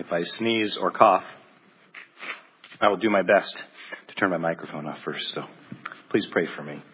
If I sneeze or cough, I will do my best to turn my microphone off first, so please pray for me.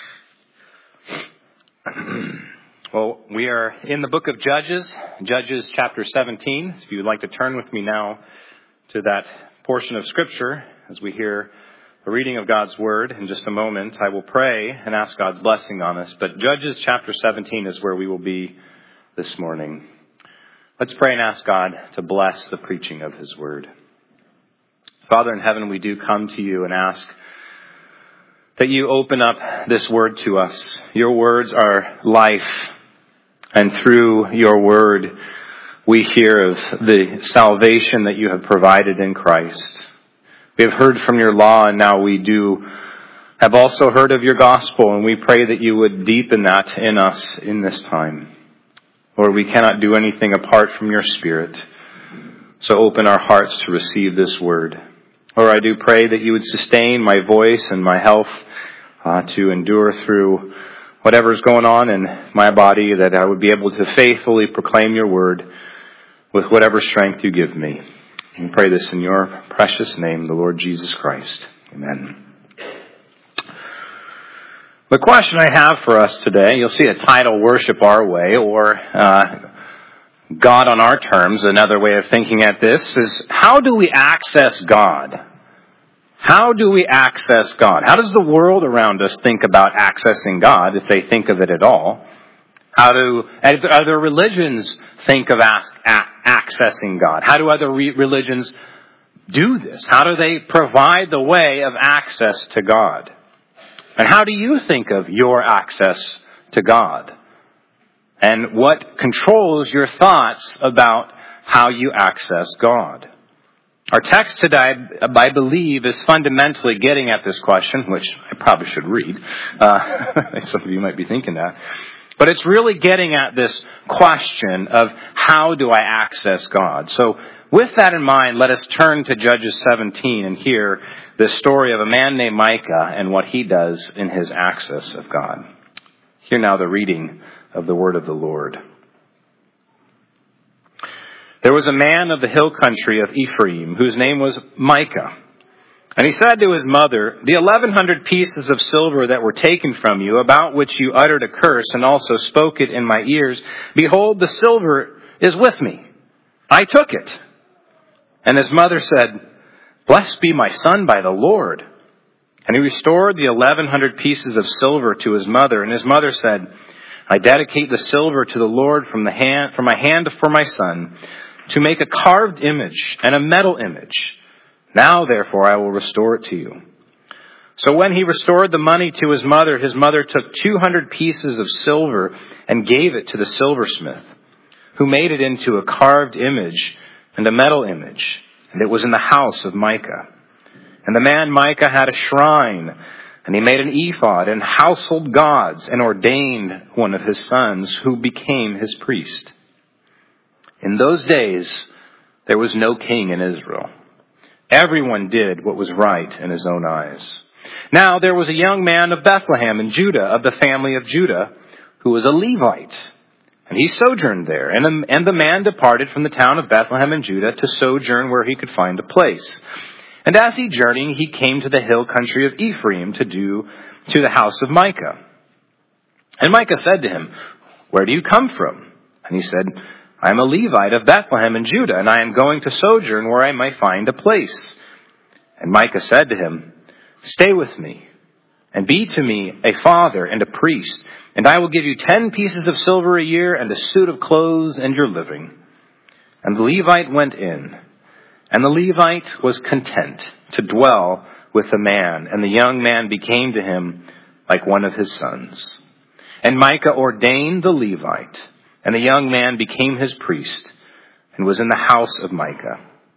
Well, we are in the book of Judges, Judges chapter 17. If you would like to turn with me now to that portion of Scripture as we hear the reading of God's Word in just a moment, I will pray and ask God's blessing on us. But Judges chapter 17 is where we will be this morning. Let's pray and ask God to bless the preaching of His Word. Father in heaven, we do come to you and ask that you open up this Word to us. Your words are life, and through your Word, we hear of the salvation that you have provided in Christ. We have heard from your law, and now we have also heard of your gospel, and we pray that you would deepen that in us in this time. Lord, we cannot do anything apart from your Spirit, so open our hearts to receive this word. Lord, I do pray that you would sustain my voice and my health to endure through whatever's going on in my body, that I would be able to faithfully proclaim your word with whatever strength you give me. We pray this in your precious name, the Lord Jesus Christ. Amen. The question I have for us today, you'll see a title, Worship Our Way, or God on Our Terms. Another way of thinking at this is, how do we access God? How do we access God? How does the world around us think about accessing God, if they think of it at all? How do other religions think of accessing God? How do other religions do this? How do they provide the way of access to God? And how do you think of your access to God? And what controls your thoughts about how you access God? Our text today, I believe, is fundamentally getting at this question, which I probably should read. Some of you might be thinking that. But it's really getting at this question of, how do I access God? So with that in mind, let us turn to Judges 17 and hear the story of a man named Micah and what he does in his access of God. Hear now the reading of the word of the Lord. There was a man of the hill country of Ephraim whose name was Micah. And he said to his mother, "The 1,100 pieces of silver that were taken from you, about which you uttered a curse and also spoke it in my ears, behold, the silver is with me. I took it." And his mother said, "Blessed be my son by the Lord." And he restored the 1,100 pieces of silver to his mother. And his mother said, "I dedicate the silver to the Lord from my hand for my son, to make a carved image and a metal image. Now, therefore, I will restore it to you." So when he restored the money to his mother took 200 pieces of silver and gave it to the silversmith, who made it into a carved image and a metal image, and it was in the house of Micah. And the man Micah had a shrine, and he made an ephod and household gods, and ordained one of his sons, who became his priest. In those days, there was no king in Israel. Everyone did what was right in his own eyes. Now there was a young man of Bethlehem in Judah, of the family of Judah, who was a Levite. And he sojourned there. And the man departed from the town of Bethlehem in Judah to sojourn where he could find a place. And as he journeyed, he came to the hill country of Ephraim to the house of Micah. And Micah said to him, "Where do you come from?" And he said, "I am a Levite of Bethlehem in Judah, and I am going to sojourn where I may find a place." And Micah said to him, "Stay with me, and be to me a father and a priest, and I will give you 10 pieces of silver a year, and a suit of clothes, and your living." And the Levite went in, and the Levite was content to dwell with the man, and the young man became to him like one of his sons. And Micah ordained the Levite, and the young man became his priest, and was in the house of Micah.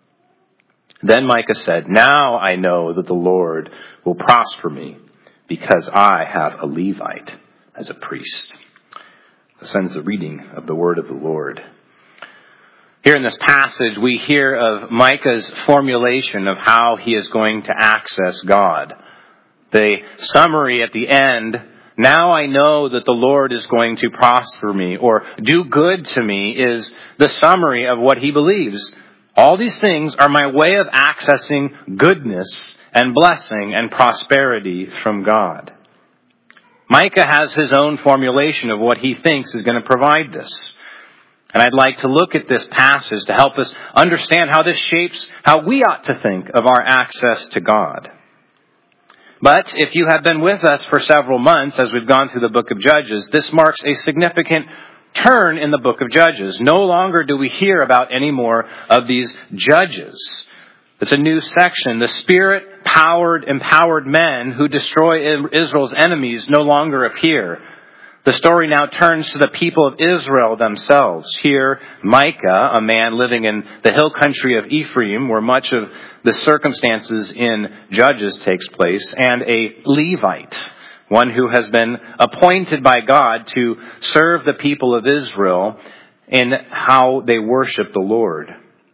Then Micah said, "Now I know that the Lord will prosper me, because I have a Levite as a priest." This ends the reading of the word of the Lord. Here in this passage, we hear of Micah's formulation of how he is going to access God. The summary at the end, "Now I know that the Lord is going to prosper me," or "do good to me," is the summary of what he believes. All these things are my way of accessing goodness and blessing and prosperity from God. Micah has his own formulation of what he thinks is going to provide this. And I'd like to look at this passage to help us understand how this shapes how we ought to think of our access to God. But if you have been with us for several months as we've gone through the book of Judges, this marks a significant turn in the book of Judges. No longer do we hear about any more of these judges. It's a new section. The Spirit-powered, empowered men who destroy Israel's enemies no longer appear. The story now turns to the people of Israel themselves. Here, Micah, a man living in the hill country of Ephraim, where much of the circumstances in Judges takes place, and a Levite, one who has been appointed by God to serve the people of Israel in how they worship the Lord.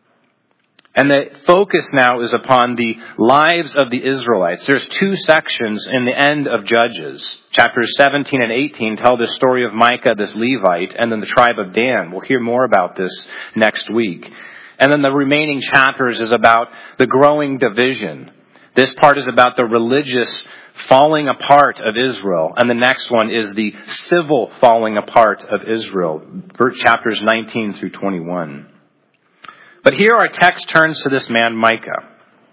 And the focus now is upon the lives of the Israelites. There's two sections in the end of Judges. Chapters 17 and 18 tell the story of Micah, this Levite, and then the tribe of Dan. We'll hear more about this next week. And then the remaining chapters is about the growing division. This part is about the religious falling apart of Israel. And the next one is the civil falling apart of Israel. Chapters 19 through 21. But here our text turns to this man Micah.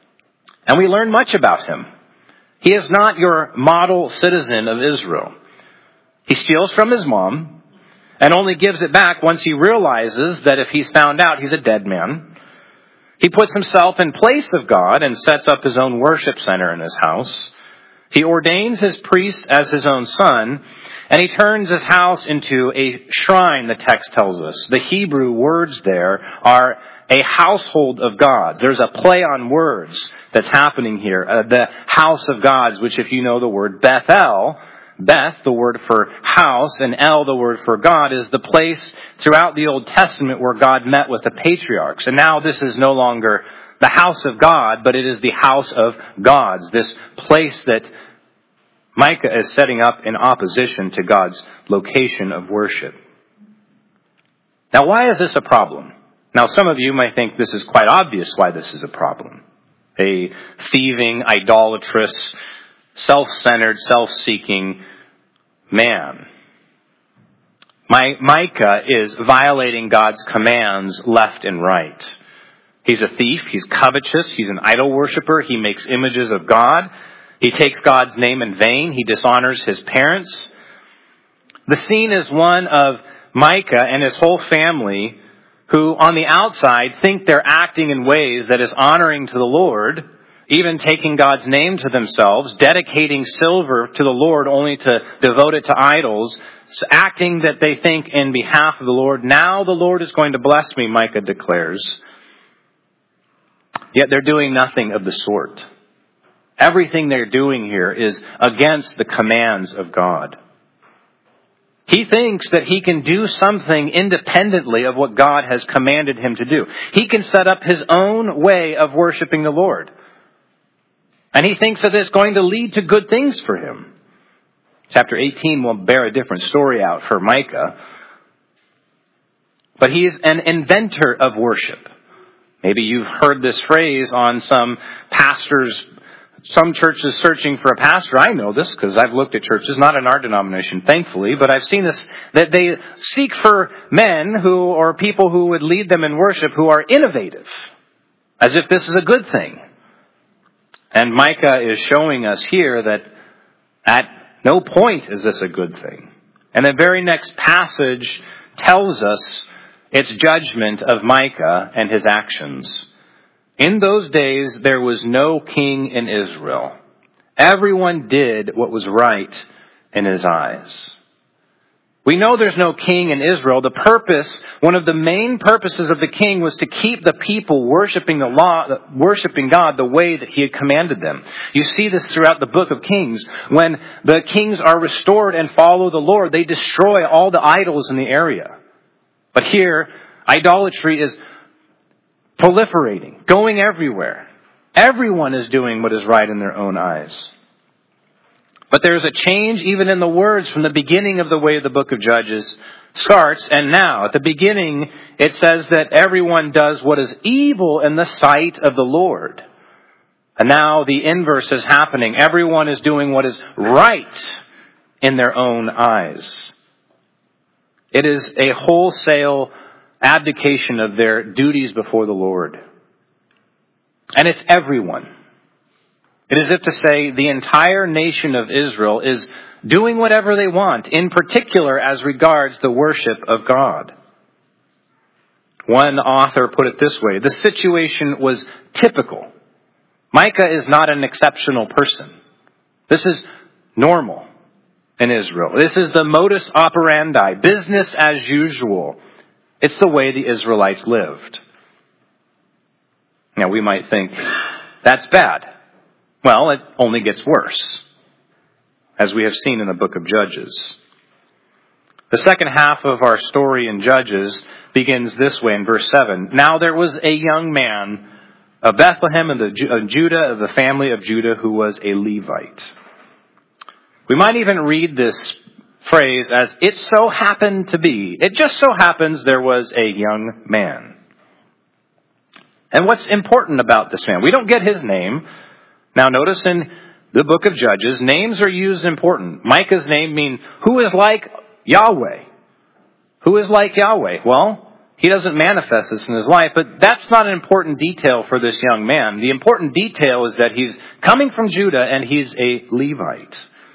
And we learn much about him. He is not your model citizen of Israel. He steals from his mom and only gives it back once he realizes that if he's found out, he's a dead man. He puts himself in place of God and sets up his own worship center in his house. He ordains his priest as his own son, and he turns his house into a shrine, the text tells us. The Hebrew words there are a household of gods. There's a play on words that's happening here. The house of gods, which if you know the word Bethel, Beth, the word for house, and El, the word for God, is the place throughout the Old Testament where God met with the patriarchs. And now this is no longer the house of God, but it is the house of gods, this place that Micah is setting up in opposition to God's location of worship. Now, why is this a problem? Now, some of you might think this is quite obvious why this is a problem. A thieving, idolatrous, self-centered, self-seeking man. Micah is violating God's commands left and right. He's a thief. He's covetous. He's an idol worshiper. He makes images of God. He takes God's name in vain. He dishonors his parents. The scene is one of Micah and his whole family who on the outside think they're acting in ways that is honoring to the Lord, even taking God's name to themselves, dedicating silver to the Lord only to devote it to idols, acting that they think in behalf of the Lord. Now the Lord is going to bless me, Micah declares. Yet they're doing nothing of the sort. Everything they're doing here is against the commands of God. He thinks that he can do something independently of what God has commanded him to do. He can set up his own way of worshiping the Lord. And he thinks that it's going to lead to good things for him. Chapter 18 will bear a different story out for Micah. But he is an inventor of worship. Maybe you've heard this phrase on some churches searching for a pastor. I know this because I've looked at churches, not in our denomination, thankfully, but I've seen this, that they seek for men or people who would lead them in worship who are innovative, as if this is a good thing. And Micah is showing us here that at no point is this a good thing. And the very next passage tells us its judgment of Micah and his actions. In those days, there was no king in Israel. Everyone did what was right in his eyes. We know there's no king in Israel. One of the main purposes of the king was to keep the people worshiping God the way that he had commanded them. You see this throughout the book of Kings. When the kings are restored and follow the Lord, they destroy all the idols in the area. But here, idolatry is proliferating, going everywhere. Everyone is doing what is right in their own eyes. But there's a change even in the words from the beginning of the way the book of Judges starts and now. At the beginning, it says that everyone does what is evil in the sight of the Lord. And now the inverse is happening. Everyone is doing what is right in their own eyes. It is a wholesale abdication of their duties before the Lord. And it's everyone. It is as if to say the entire nation of Israel is doing whatever they want, in particular as regards the worship of God. One author put it this way: the situation was typical. Micah is not an exceptional person. This is normal in Israel. This is the modus operandi, business as usual. It's the way the Israelites lived. Now we might think, that's bad. Well, it only gets worse, as we have seen in the book of Judges. The second half of our story in Judges begins this way in verse 7. Now there was a young man of Bethlehem of Judah, of the family of Judah, who was a Levite. We might even read this phrase as, it so happened to be. It just so happens there was a young man. And what's important about this man? We don't get his name. Now notice in the book of Judges, names are used important. Micah's name means, who is like Yahweh? Who is like Yahweh? Well, he doesn't manifest this in his life, but that's not an important detail for this young man. The important detail is that he's coming from Judah and he's a Levite.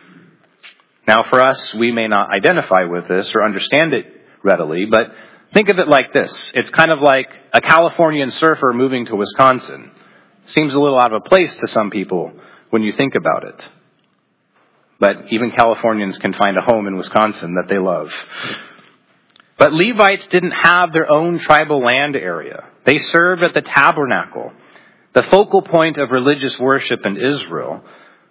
Now for us, we may not identify with this or understand it readily, but think of it like this. It's kind of like a Californian surfer moving to Wisconsin. Seems a little out of place to some people when you think about it. But even Californians can find a home in Wisconsin that they love. But Levites didn't have their own tribal land area. They served at the tabernacle, the focal point of religious worship in Israel.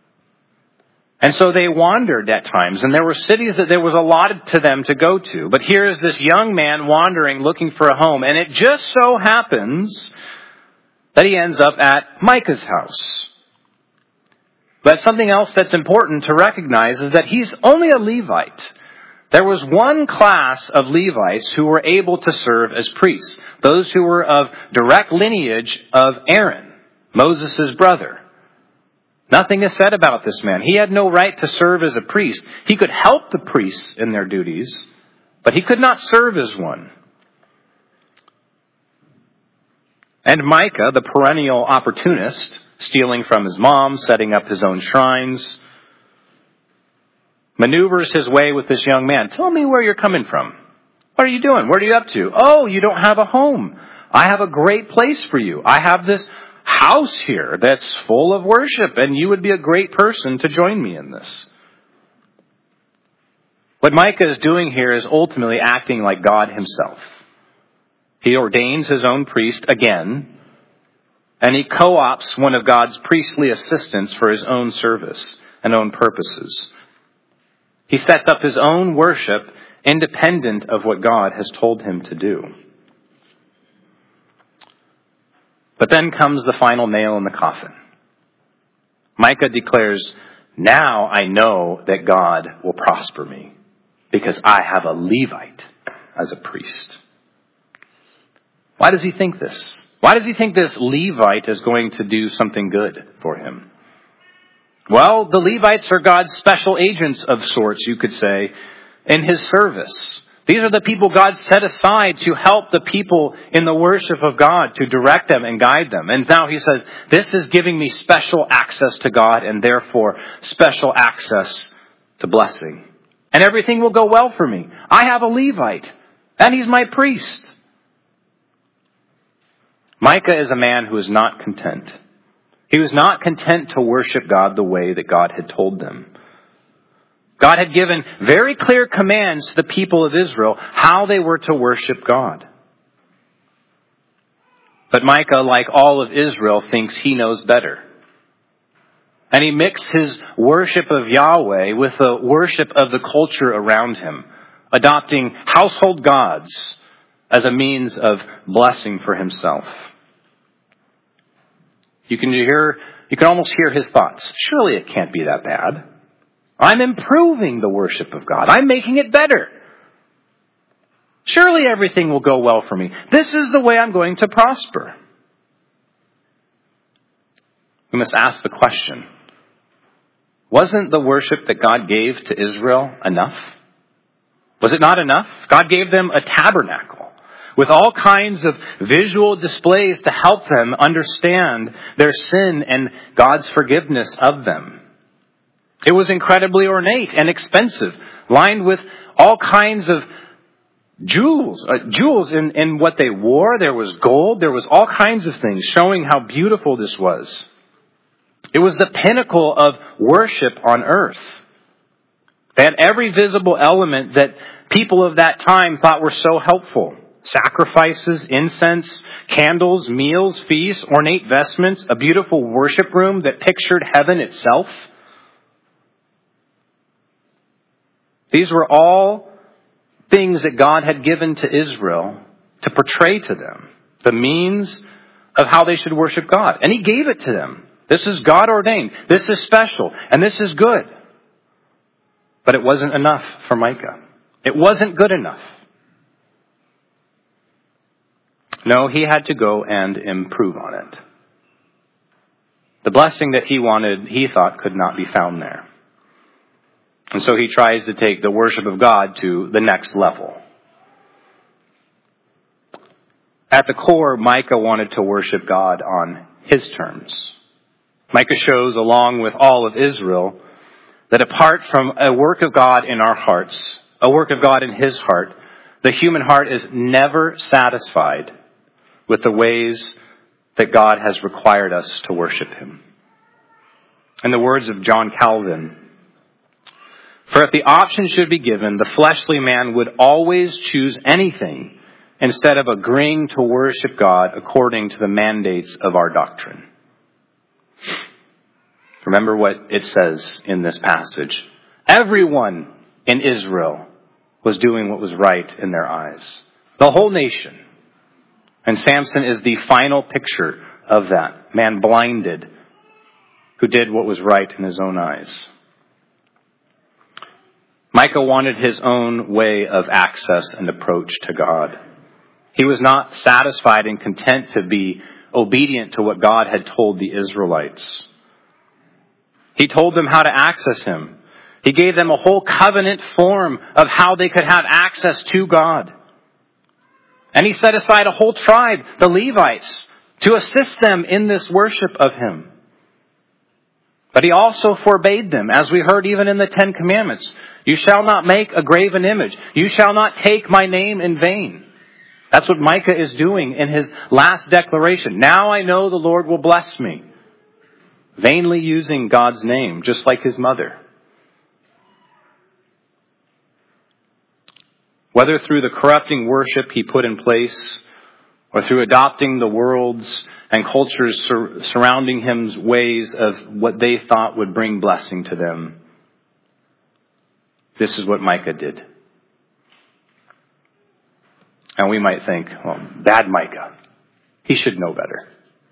And so they wandered at times, and there were cities that there was allotted to them to go to. But here is this young man wandering, looking for a home, and it just so happens that he ends up at Micah's house. But something else that's important to recognize is that he's only a Levite. There was one class of Levites who were able to serve as priests, those who were of direct lineage of Aaron, Moses' brother. Nothing is said about this man. He had no right to serve as a priest. He could help the priests in their duties, but he could not serve as one. And Micah, the perennial opportunist, stealing from his mom, setting up his own shrines, maneuvers his way with this young man. Tell me where you're coming from. What are you doing? What are you up to? Oh, you don't have a home. I have a great place for you. I have this house here that's full of worship, and you would be a great person to join me in this. What Micah is doing here is ultimately acting like God himself. He ordains his own priest again, and he co-opts one of God's priestly assistants for his own service and own purposes. He sets up his own worship independent of what God has told him to do. But then comes the final nail in the coffin. Micah declares, now I know that God will prosper me because I have a Levite as a priest. Why does he think this? Why does he think this Levite is going to do something good for him? Well, the Levites are God's special agents of sorts, you could say, in his service. These are the people God set aside to help the people in the worship of God, to direct them and guide them. And now he says, this is giving me special access to God and therefore special access to blessing. And everything will go well for me. I have a Levite and he's my priest. Micah is a man who is not content. He was not content to worship God the way that God had told them. God had given very clear commands to the people of Israel how they were to worship God. But Micah, like all of Israel, thinks he knows better. And he mixed his worship of Yahweh with the worship of the culture around him, adopting household gods as a means of blessing for himself. You can almost hear his thoughts. Surely it can't be that bad. I'm improving the worship of God. I'm making it better. Surely everything will go well for me. This is the way I'm going to prosper. We must ask the question, wasn't the worship that God gave to Israel enough? Was it not enough? God gave them a tabernacle with all kinds of visual displays to help them understand their sin and God's forgiveness of them. It was incredibly ornate and expensive, lined with all kinds of jewels in what they wore. There was gold. There was all kinds of things showing how beautiful this was. It was the pinnacle of worship on earth. They had every visible element that people of that time thought were so helpful. Sacrifices, incense, candles, meals, feasts, ornate vestments, a beautiful worship room that pictured heaven itself. These were all things that God had given to Israel to portray to them the means of how they should worship God. And He gave it to them. This is God ordained. This is special. And this is good. But it wasn't enough for Micah. It wasn't good enough. No, he had to go and improve on it. The blessing that he wanted, he thought, could not be found there. And so he tries to take the worship of God to the next level. At the core, Micah wanted to worship God on his terms. Micah shows, along with all of Israel, that apart from a work of God in our hearts, a work of God in his heart, the human heart is never satisfied with the ways that God has required us to worship him. In the words of John Calvin, for if the option should be given, the fleshly man would always choose anything instead of agreeing to worship God according to the mandates of our doctrine. Remember what it says in this passage. Everyone in Israel was doing what was right in their eyes. The whole nation. And Samson is the final picture of that. Man blinded who did what was right in his own eyes. Micah wanted his own way of access and approach to God. He was not satisfied and content to be obedient to what God had told the Israelites. He told them how to access him. He gave them a whole covenant form of how they could have access to God. And he set aside a whole tribe, the Levites, to assist them in this worship of him. But he also forbade them, as we heard even in the Ten Commandments. You shall not make a graven image. You shall not take my name in vain. That's what Micah is doing in his last declaration. Now I know the Lord will bless me. Vainly using God's name, just like his mother. Whether through the corrupting worship he put in place, or through adopting the world's and culture's surrounding him's ways of what they thought would bring blessing to them, this is what Micah did. And we might think, well, bad Micah. He should know better.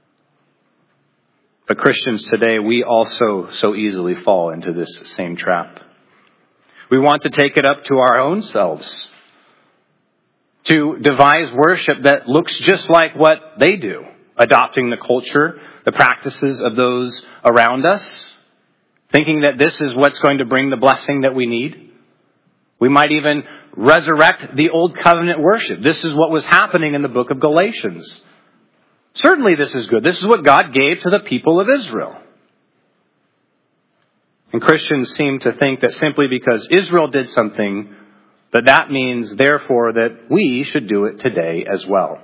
But Christians today, we also so easily fall into this same trap. We want to take it up to our own selves, to devise worship that looks just like what they do, adopting the culture, the practices of those around us, thinking that this is what's going to bring the blessing that we need. We might even resurrect the old covenant worship. This is what was happening in the book of Galatians. Certainly this is good. This is what God gave to the people of Israel. And Christians seem to think that simply because Israel did something, that means, therefore, that we should do it today as well.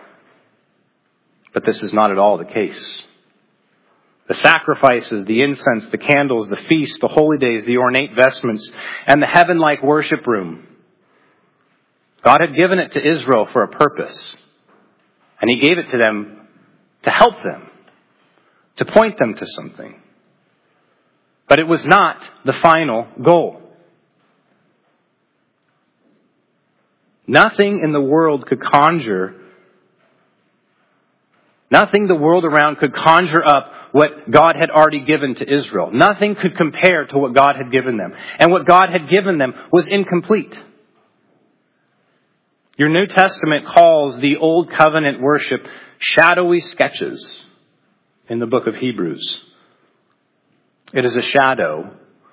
But this is not at all the case. The sacrifices, the incense, the candles, the feasts, the holy days, the ornate vestments, and the heaven-like worship room. God had given it to Israel for a purpose. And he gave it to them to help them, to point them to something. But it was not the final goal. Nothing in the world could conjure Nothing the world around could conjure up what God had already given to Israel. Nothing could compare to what God had given them. And what God had given them was incomplete. Your New Testament calls the Old Covenant worship shadowy sketches in the book of Hebrews. It is a shadow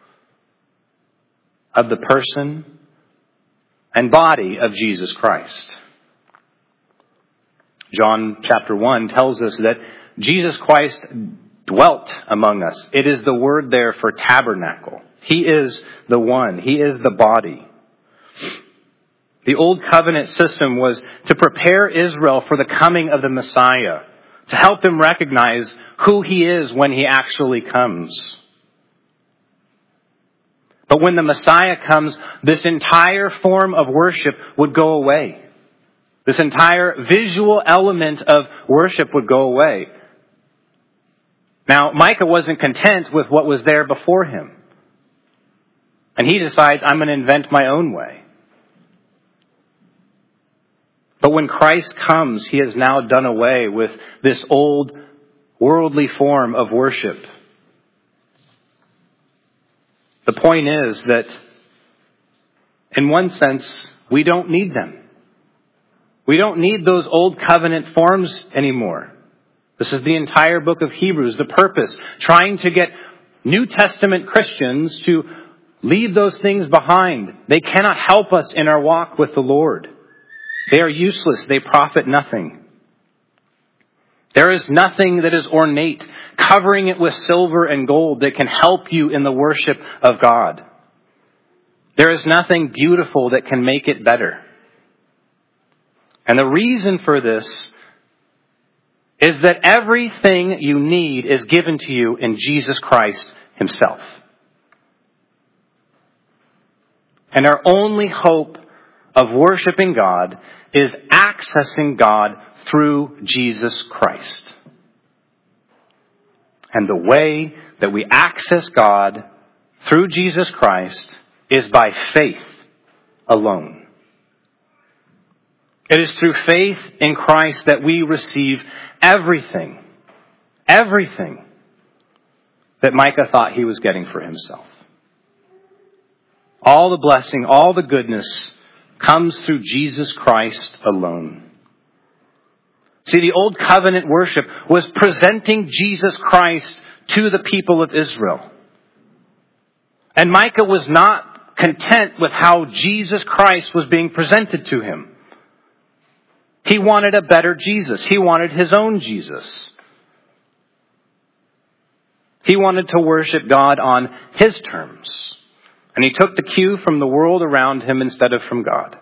of the person and body of Jesus Christ. John chapter 1 tells us that Jesus Christ dwelt among us. It is the word there for tabernacle. He is the one. He is the body. The Old Covenant system was to prepare Israel for the coming of the Messiah, to help them recognize who He is when He actually comes. But when the Messiah comes, this entire form of worship would go away. This entire visual element of worship would go away. Now, Micah wasn't content with what was there before him. And he decides, I'm going to invent my own way. But when Christ comes, He has now done away with this old worldly form of worship. The point is that, in one sense, we don't need them. We don't need those old covenant forms anymore. This is the entire book of Hebrews, the purpose, trying to get New Testament Christians to leave those things behind. They cannot help us in our walk with the Lord. They are useless. They profit nothing. There is nothing that is ornate, covering it with silver and gold, that can help you in the worship of God. There is nothing beautiful that can make it better. And the reason for this is that everything you need is given to you in Jesus Christ Himself. And our only hope of worshiping God is accessing God through Jesus Christ. And the way that we access God through Jesus Christ is by faith alone. It is through faith in Christ that we receive everything that Micah thought he was getting for himself. All the blessing, all the goodness comes through Jesus Christ alone. See, the Old Covenant worship was presenting Jesus Christ to the people of Israel. And Micah was not content with how Jesus Christ was being presented to him. He wanted a better Jesus. He wanted his own Jesus. He wanted to worship God on his terms. And he took the cue from the world around him instead of from God.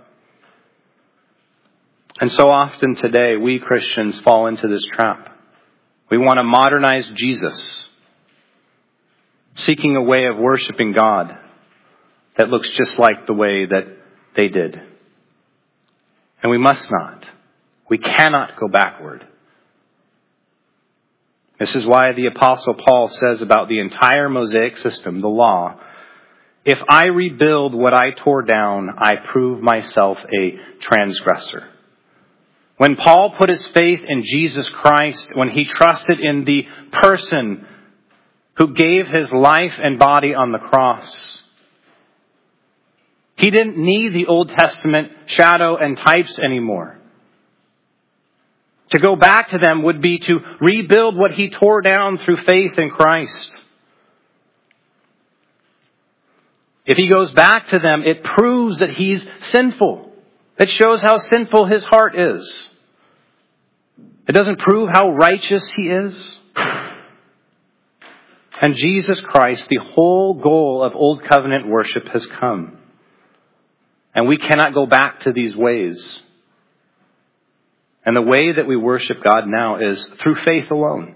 And so often today, we Christians fall into this trap. We want to modernize Jesus, seeking a way of worshiping God that looks just like the way that they did. And we must not. We cannot go backward. This is why the Apostle Paul says about the entire Mosaic system, the law, if I rebuild what I tore down, I prove myself a transgressor. When Paul put his faith in Jesus Christ, when he trusted in the person who gave his life and body on the cross, he didn't need the Old Testament shadow and types anymore. To go back to them would be to rebuild what he tore down through faith in Christ. If he goes back to them, it proves that he's sinful. It shows how sinful his heart is. It doesn't prove how righteous he is. And Jesus Christ, the whole goal of Old Covenant worship has come. And we cannot go back to these ways. And the way that we worship God now is through faith alone.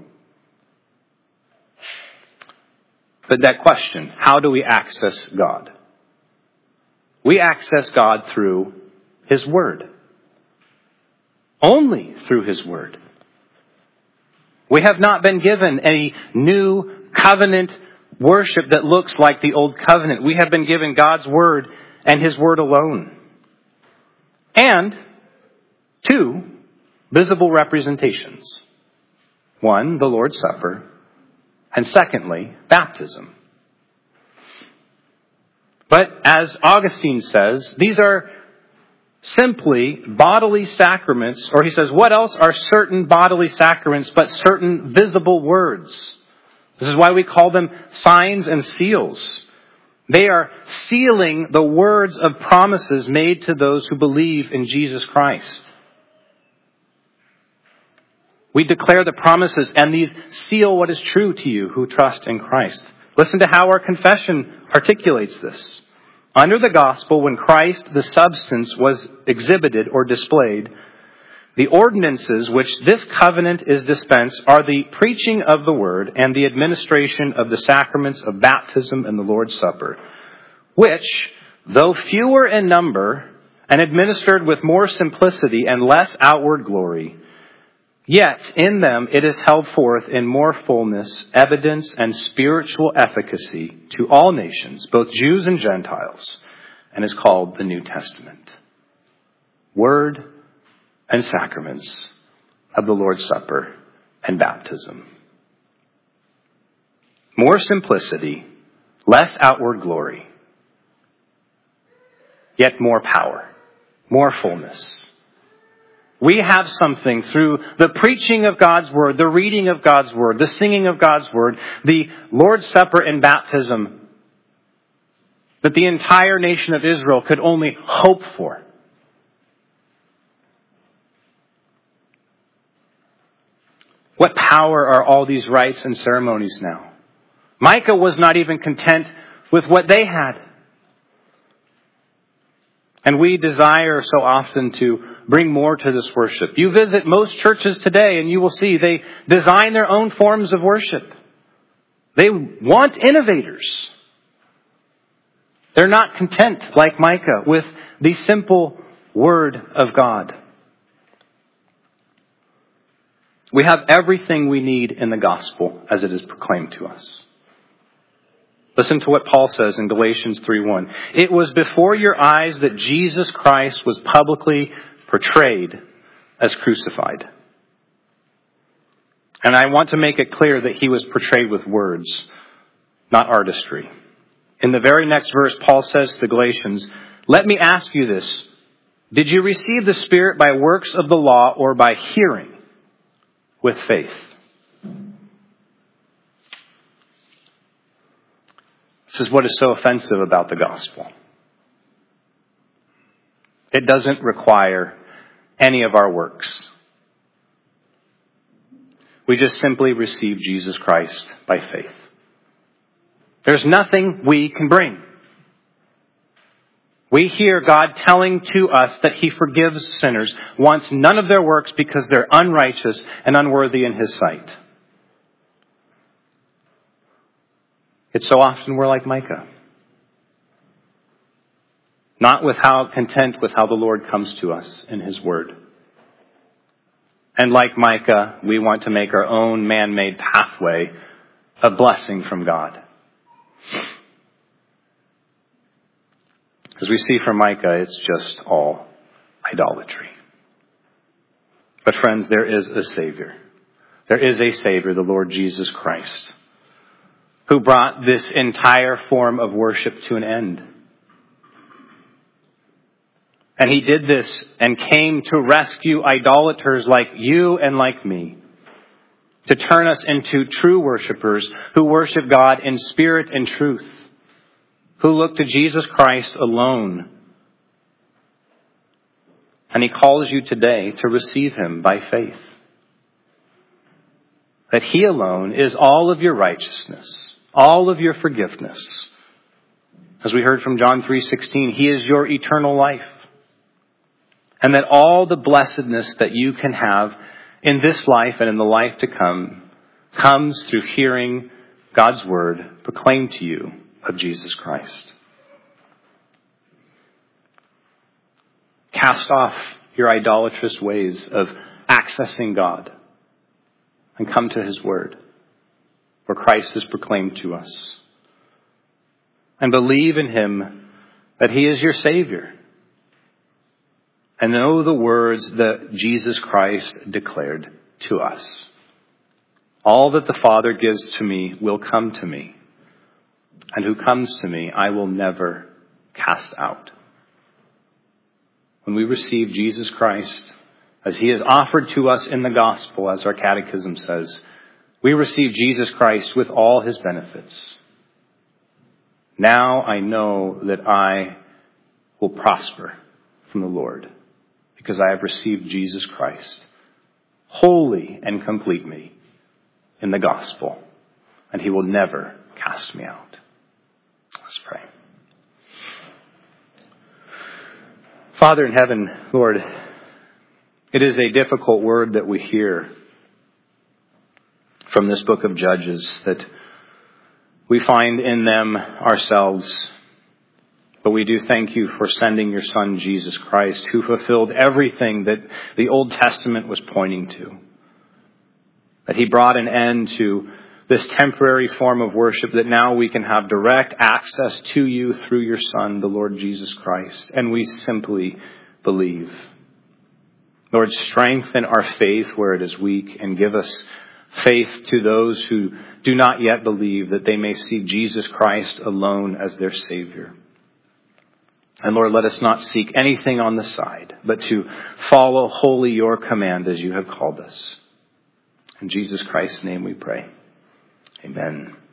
But that question, how do we access God? We access God through His Word. Only through His Word. We have not been given a new covenant worship that looks like the Old Covenant. We have been given God's Word and His Word alone. And 2 visible representations. One, the Lord's Supper, and secondly, baptism. But as Augustine says, these are simply bodily sacraments, or he says, what else are certain bodily sacraments but certain visible words? This is why we call them signs and seals. They are sealing the words of promises made to those who believe in Jesus Christ. We declare the promises, and these seal what is true to you who trust in Christ. Listen to how our confession articulates this. Under the gospel, when Christ, the substance, was exhibited or displayed, the ordinances which this covenant is dispensed are the preaching of the word and the administration of the sacraments of baptism and the Lord's Supper, which, though fewer in number and administered with more simplicity and less outward glory, yet in them it is held forth in more fullness, evidence, and spiritual efficacy to all nations, both Jews and Gentiles, and is called the New Testament. Word and sacraments of the Lord's Supper and baptism. More simplicity, less outward glory, yet more power, more fullness. We have something through the preaching of God's Word, the reading of God's Word, the singing of God's Word, the Lord's Supper and baptism that the entire nation of Israel could only hope for. What power are all these rites and ceremonies now? Micah was not even content with what they had. And we desire so often to bring more to this worship. You visit most churches today and you will see they design their own forms of worship. They want innovators. They're not content, like Micah, with the simple Word of God. We have everything we need in the gospel as it is proclaimed to us. Listen to what Paul says in Galatians 3:1. It was before your eyes that Jesus Christ was publicly portrayed as crucified. And I want to make it clear that he was portrayed with words, not artistry. In the very next verse, Paul says to the Galatians, let me ask you this. Did you receive the Spirit by works of the law or by hearing with faith? This is what is so offensive about the gospel. It doesn't require any of our works. We just simply receive Jesus Christ by faith. There's nothing we can bring. We hear God telling to us that He forgives sinners, wants none of their works because they're unrighteous and unworthy in His sight. Yet so often we're like Micah. Not content with how the Lord comes to us in His Word. And like Micah, we want to make our own man-made pathway a blessing from God. As we see from Micah, it's just all idolatry. But friends, there is a Savior. There is a Savior, the Lord Jesus Christ, who brought this entire form of worship to an end. And He did this and came to rescue idolaters like you and like me, to turn us into true worshipers who worship God in spirit and truth, who look to Jesus Christ alone. And He calls you today to receive Him by faith. That He alone is all of your righteousness, all of your forgiveness. As we heard from John 3:16, He is your eternal life. And that all the blessedness that you can have in this life and in the life to come comes through hearing God's Word proclaimed to you of Jesus Christ. Cast off your idolatrous ways of accessing God and come to His Word, where Christ is proclaimed to us. And believe in Him that He is your Savior. And know the words that Jesus Christ declared to us. All that the Father gives to me will come to me, and who comes to me I will never cast out. When we receive Jesus Christ, as he is offered to us in the gospel, as our catechism says, we receive Jesus Christ with all his benefits. Now I know that I will prosper from the Lord, because I have received Jesus Christ wholly and completely in the gospel, and he will never cast me out. Let's pray. Father in heaven, Lord, it is a difficult word that we hear from this book of Judges, that we find in them ourselves. But we do thank you for sending your Son, Jesus Christ, who fulfilled everything that the Old Testament was pointing to. That he brought an end to this temporary form of worship, that now we can have direct access to you through your Son, the Lord Jesus Christ. And we simply believe. Lord, strengthen our faith where it is weak, and give us faith to those who do not yet believe, that they may see Jesus Christ alone as their Savior. And Lord, let us not seek anything on the side, but to follow wholly your command as you have called us. In Jesus Christ's name we pray. Amen.